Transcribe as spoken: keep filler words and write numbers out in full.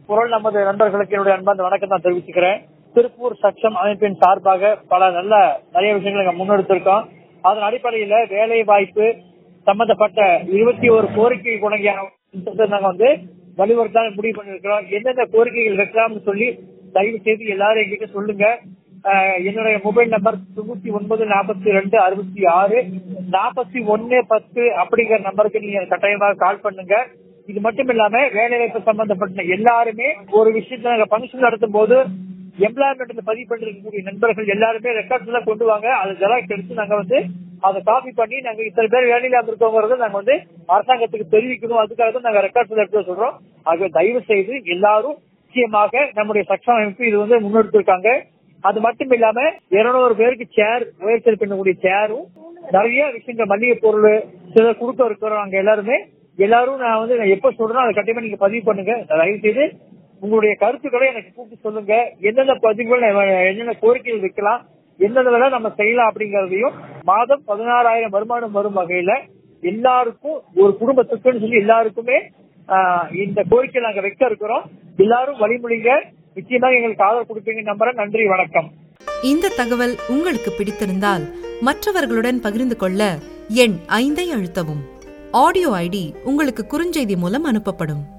குரல் நமது நண்பர்களுக்கு என்னுடைய அன்பார்ந்த வணக்கம் தான் தெரிவிச்சுக்கிறேன். திருப்பூர் சட்சம் அமைப்பின் சார்பாக பல நல்ல நிறைய விஷயங்களை நாங்க முன்னெடுத்திருக்கோம். அதன் அடிப்படையில வேலை வாய்ப்பு சம்பந்தப்பட்ட இருபத்தி ஒரு கோரிக்கை குணங்கியான நாங்க வந்து வலியுறுத்தான் முடிவு பண்ணிருக்கிறோம். எந்தெந்த கோரிக்கைகள் வைக்கலாம்னு சொல்லி தயவு செய்து எல்லாரும் எங்கிட்ட சொல்லுங்க. என்னுடைய மொபைல் நம்பர் தொண்ணூத்தி ஒன்பது நாற்பத்தி ரெண்டு அறுபத்தி ஆறு நாற்பத்தி ஒன்னு பத்து அப்படிங்கிற நம்பருக்கு நீங்க கட்டாயமாக கால் பண்ணுங்க. இது மட்டும் இல்லாம வேலைவாய்ப்பு சம்பந்தப்பட்ட எல்லாருமே ஒரு விஷயத்த நாங்க பங்கன் நடத்தும் போது எம்ப்ளாய்மெண்ட் பதிவு பண்ணிருக்கக்கூடிய நண்பர்கள் எல்லாருமே ரெக்கார்ட்ஸ் எல்லாம் கொண்டு வாங்க. அதை ஜெராக்ஸ் எடுத்து நாங்க வந்து அதை காப்பி பண்ணி நாங்க இத்தனை பேர் வேலையில இருக்கோங்கிறத நாங்க வந்து அரசாங்கத்துக்கு தெரிவிக்கணும். அதுக்காக தான் நாங்க ரெக்கார்ட்ஸ் எடுத்து சொல்றோம். ஆகவே தயவு செய்து எல்லாரும் நிச்சயமாக நம்முடைய சட்டம் அமைப்பு இது வந்து முன்னெடுத்திருக்காங்க. அது மட்டும் இல்லாம இருநூறு பேருக்கு சேர் உயர்த்தல் பண்ணக்கூடிய சேரும் நிறைய விஷயங்கள் மல்லிகை பொருள் சில கொடுக்க இருக்கிறோம். அங்க எல்லாருமே எல்லாரும் நான் வந்து நான் எப்ப சொல்றேன் அதை கண்டிப்பா நீங்க பதிவு பண்ணுங்க. தயவு செய்து உங்களுடைய கருத்துக்களை எனக்கு கூப்பிட்டு சொல்லுங்க. எந்தெந்த பதிவுகள் என்னென்ன கோரிக்கைகள் வைக்கலாம், எந்தெந்த வேலை நம்ம செய்யலாம் அப்படிங்கறதையும் மாதம் பதினாறாயிரம் வருமானம் வரும் வகையில எல்லாருக்கும் ஒரு குடும்பத்துக்குன்னு சொல்லி எல்லாருக்குமே இந்த கோரிக்கை நாங்க வைக்க இருக்கிறோம். எல்லாரும் வழிமொழிங்க. நிச்சயமாக எங்களுக்கு ஆதரவு கொடுப்பீங்க நம்புறேன். நன்றி, வணக்கம். இந்த தகவல் உங்களுக்கு பிடித்திருந்தால் மற்றவர்களுடன் பகிர்ந்து கொள்ள எண் ஐந்தை அழுத்தவும். ஆடியோ ஐடி உங்களுக்கு குறுஞ்செய்தி மூலம் அனுப்பப்படும்.